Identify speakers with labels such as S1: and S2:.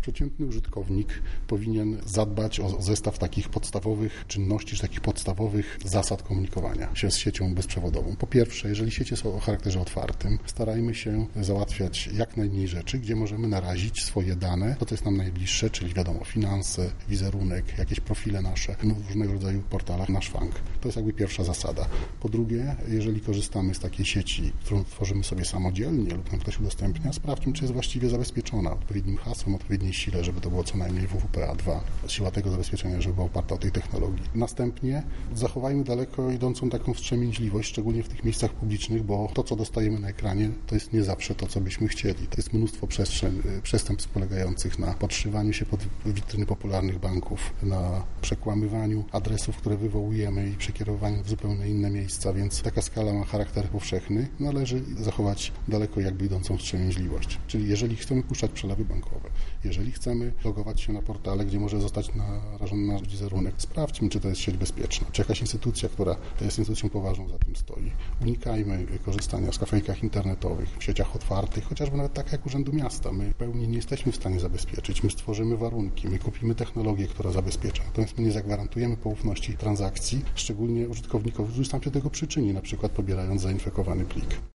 S1: Przeciętny użytkownik powinien zadbać o zestaw takich podstawowych czynności, czy takich podstawowych zasad komunikowania się z siecią bezprzewodową. Po pierwsze, jeżeli siecie są o charakterze otwartym, starajmy się załatwiać jak najmniej rzeczy, gdzie możemy narazić swoje dane, to co jest nam najbliższe, czyli wiadomo, finanse, wizerunek, jakieś profile nasze w różnego rodzaju portalach na szwank. To jest jakby pierwsza zasada. Po drugie, jeżeli korzystamy z takiej sieci, którą tworzymy sobie samodzielnie lub nam ktoś udostępnia, sprawdźmy, czy jest właściwie zabezpieczona odpowiednim hasłem, odpowiedniej sile, żeby to było co najmniej WWPA2. Siła tego zabezpieczenia, żeby była oparta o tej technologii. Następnie zachowajmy daleko idącą taką wstrzemięźliwość, szczególnie w tych miejscach publicznych, bo to, co dostajemy na ekranie, to jest nie zawsze to, co byśmy chcieli. To jest mnóstwo przestępstw polegających na podszywaniu się pod witryny popularnych banków, na przekłamywaniu adresów, które wywołujemy i przekierowaniu w zupełnie inne miejsca, więc taka skala ma charakter powszechny. Należy zachować daleko jakby idącą wstrzemięźliwość. Czyli jeżeli chcemy puszczać przelewy bankowe, jeżeli chcemy logować się na portale, gdzie może zostać narażony nasz wizerunek, sprawdźmy, czy to jest sieć bezpieczna, czy jakaś instytucja, która jest instytucją poważną, za tym stoi. Unikajmy korzystania z kafejkach internetowych, w sieciach otwartych, chociażby nawet tak jak Urzędu Miasta. My w pełni nie jesteśmy w stanie zabezpieczyć. My stworzymy warunki, my kupimy technologię, która zabezpiecza. Natomiast my nie zagwarantujemy poufności transakcji, szczególnie użytkownikowi, który sam się do tego przyczyni, na przykład pobierając zainfekowany plik.